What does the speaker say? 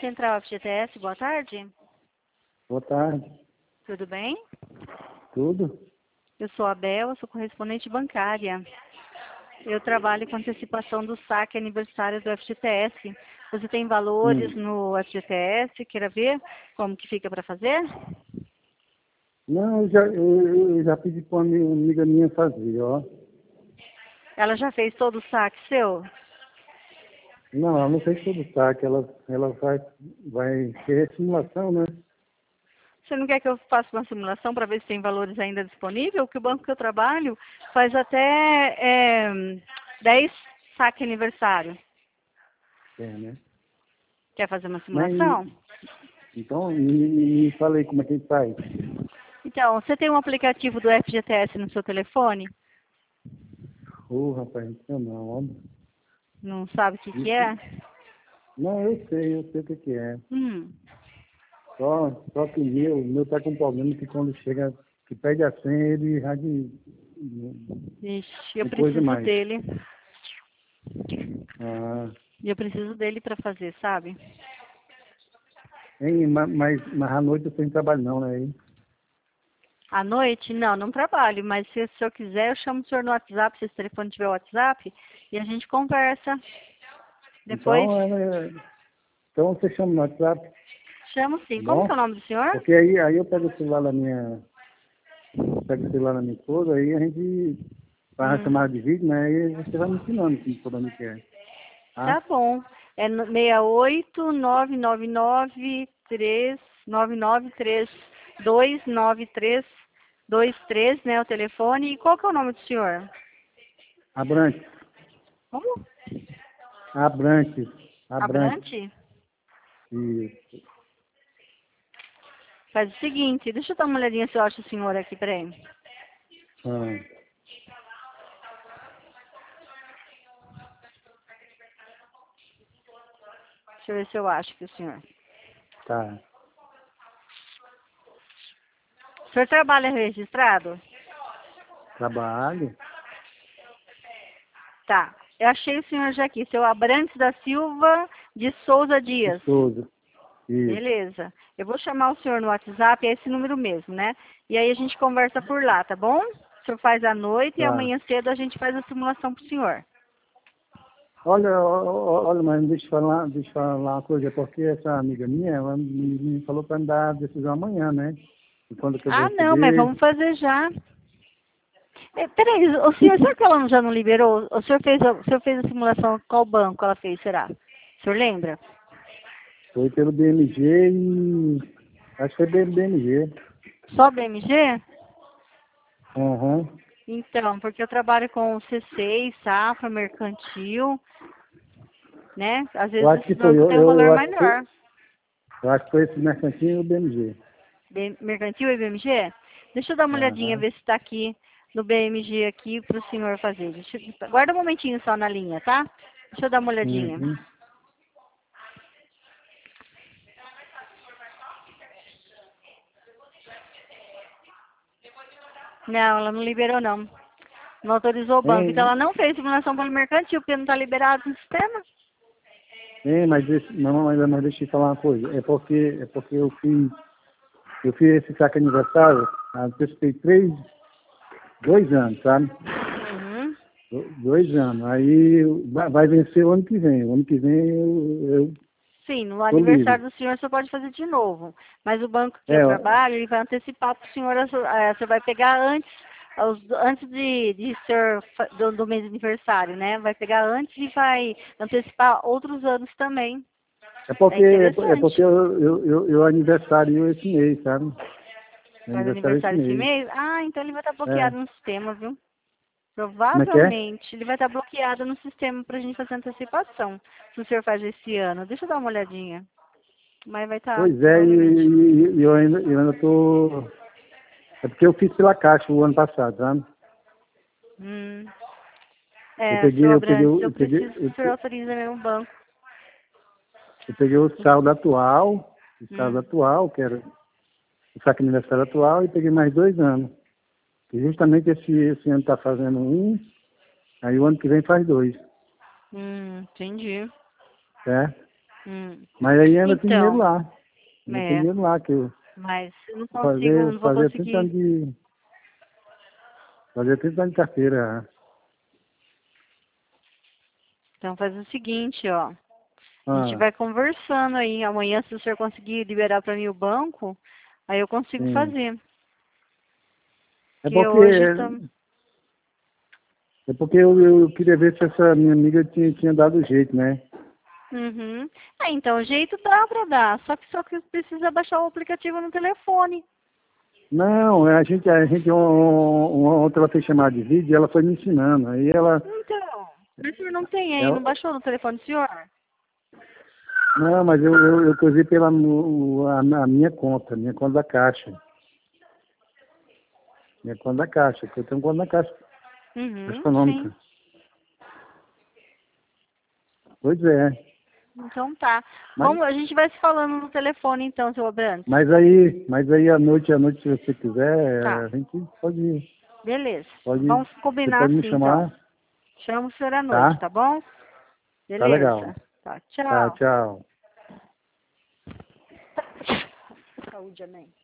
Central FGTS, boa tarde. Boa tarde. Tudo bem? Tudo? Eu sou a Bel, sou correspondente bancária. Eu trabalho com antecipação do saque aniversário do FGTS. Você tem valores no FGTS? Queira ver como que fica para fazer? Não, eu já pedi para uma amiga minha fazer, ó. Ela já fez todo o saque seu? Não, ela não fez todo o saque, ela vai ter simulação, né? Você não quer que eu faça uma simulação para ver se tem valores ainda disponíveis? Que o banco que eu trabalho faz até 10 saque aniversário. É, né? Quer fazer uma Mas, simulação? então, me fala aí como é que ele faz. Então, você tem um aplicativo do FGTS no seu telefone? Rapaz, isso não, ó. Não sabe o que Isso, é? não, eu sei o que é. Hum. Só que o meu tá com problema que quando chega, que pede a senha, ele já Ixi, eu não coisa preciso mais. dele. Ah, E eu preciso dele para fazer, sabe? hein, mas à noite você não trabalha não, né? Hein? À noite? Não, não trabalho, mas se o senhor quiser, eu chamo o senhor no WhatsApp, se esse telefone tiver WhatsApp, e a gente conversa. Depois, Então você chama no WhatsApp, chamo tá sim. Como que é o bom? nome do senhor? Porque aí eu pego o celular da minha esposa, aí a gente faz a chamada de vídeo, né? Aí você vai me ensinando como que é. Tá? Tá bom. É 68-999-399-3-293-23, né, o telefone. E qual que é o nome do senhor? Abrantes. Como? Abrantes. Abrantes. Abrante? Isso. Faz o seguinte, deixa eu dar uma olhadinha se eu acho o senhor aqui, peraí. Ah, Deixa eu ver se eu acho que o senhor. tá. O senhor trabalha registrado? Trabalho. Tá. Eu achei o senhor já aqui, seu Abrantes da Silva de Souza Dias. De Souza. Isso. Beleza. Eu vou chamar o senhor no WhatsApp, é esse número mesmo, né? E aí a gente conversa por lá, tá bom? O senhor faz à noite e Tá. amanhã cedo a gente faz a simulação pro senhor. Olha, mas deixa eu falar uma coisa, porque essa amiga minha, ela me falou para me dar a decisão amanhã, né? E quando que eu vou Ah, não, mas receber? vamos fazer já. Peraí, o senhor, será que ela já não liberou? O senhor fez a simulação, qual banco ela fez, será? O senhor lembra? Foi pelo BMG e acho que foi pelo BMG. Só BMG? Aham. Então, porque eu trabalho com C6, Safra, Mercantil, né? Às Eu vezes acho esse que foi, banco tem um valor eu acho que foi, melhor. eu acho que foi esse mercantil e o BMG. Mercantil e BMG? Deixa eu dar uma olhadinha, Aham. ver se está aqui no BMG aqui para o senhor fazer. Guarda um momentinho só na linha, tá? Deixa eu dar uma olhadinha. Uhum. Não, ela não liberou não. Não autorizou o banco. Então ela Hein, não fez simulação pelo mercantil, porque não está liberado no sistema. mas não, mas deixa eu falar uma coisa. É porque eu fiz esse saque aniversário, antecipei 2 anos, sabe? Uhum. 2 anos. Aí vai vencer o ano que vem. O ano que vem eu Sim, no tô livre. aniversário do senhor você pode fazer de novo. Mas o banco que eu É, trabalho, ele vai antecipar para o senhor, você vai pegar antes, antes de ser do mês de aniversário, né? Vai pegar antes e vai antecipar outros anos também. é É porque, é interessante. porque eu aniversario esse mês, sabe? Meu Faz aniversário esse aniversário esse mês. mês? Ah, então ele vai estar É. bloqueado no sistema, viu? Como é que é? Provavelmente ele vai estar bloqueado no sistema para a gente fazer antecipação. Se o senhor faz esse ano. Deixa eu dar uma olhadinha. Mas vai estar, Pois é, provavelmente. e eu ainda tô. É porque eu fiz pela Caixa o ano passado, sabe? Hum. Eu É, peguei, seu eu peguei, Abrantes, eu eu peguei, preciso que o senhor autorize mesmo o banco. eu peguei o saldo Hum. atual, que era o saque aniversário atual, e peguei mais 2 anos. E justamente esse ano está fazendo um, aí o ano que vem faz 2, Entendi. certo? Mas aí ainda tem dinheiro Então, lá. Ainda tem é, dinheiro lá que eu mas eu não consigo, fazer, não vou fazer 30 anos conseguir. de. Fazer 30 anos de carteira. Então faz o seguinte, ó. A gente Ah, vai conversando aí. Amanhã, se o senhor conseguir liberar para mim o banco, aí eu consigo sim. fazer. É Porque porque, hoje é porque eu queria ver se essa minha amiga tinha dado jeito, né? Uhum. Então, o jeito dá para dar. Só que precisa baixar o aplicativo no telefone. Não, a gente ontem ela fez chamada de vídeo e ela foi me ensinando. Aí Então, mas o senhor não tem aí, ela não baixou no telefone do senhor? não, mas eu coisei pela a minha conta da Caixa. Minha conta da Caixa, que eu tenho conta da Caixa Sim. Econômica. Pois é. Então tá. Mas, A gente vai se falando no telefone então, seu Abrantes. mas aí à noite, se você quiser, Tá, a gente pode, beleza. pode, Vamos você combinar pode me assim então. chamar, Chama o senhor à noite, tá? tá bom? Tá legal. Beleza. Tá, Tá, tchau. tchau. Saúde, amém.